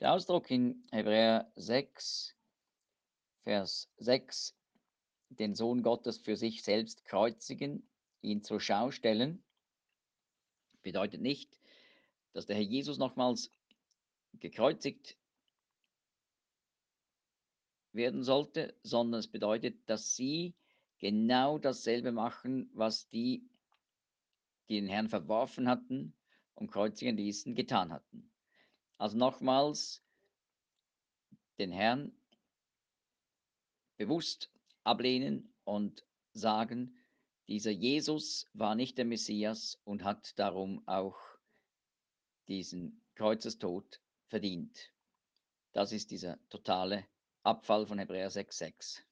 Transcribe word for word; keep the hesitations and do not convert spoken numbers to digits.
Der Ausdruck in Hebräer sechs, Vers sechs, den Sohn Gottes für sich selbst kreuzigen, ihn zur Schau stellen, bedeutet nicht, dass der Herr Jesus nochmals gekreuzigt werden sollte, sondern es bedeutet, dass sie genau dasselbe machen, was die, die den Herrn verworfen hatten und kreuzigen ließen, getan hatten. Also nochmals den Herrn bewusst ablehnen und sagen, dieser Jesus war nicht der Messias und hat darum auch diesen Kreuzestod verdient. Das ist dieser totale Abfall von Hebräer sechs sechs.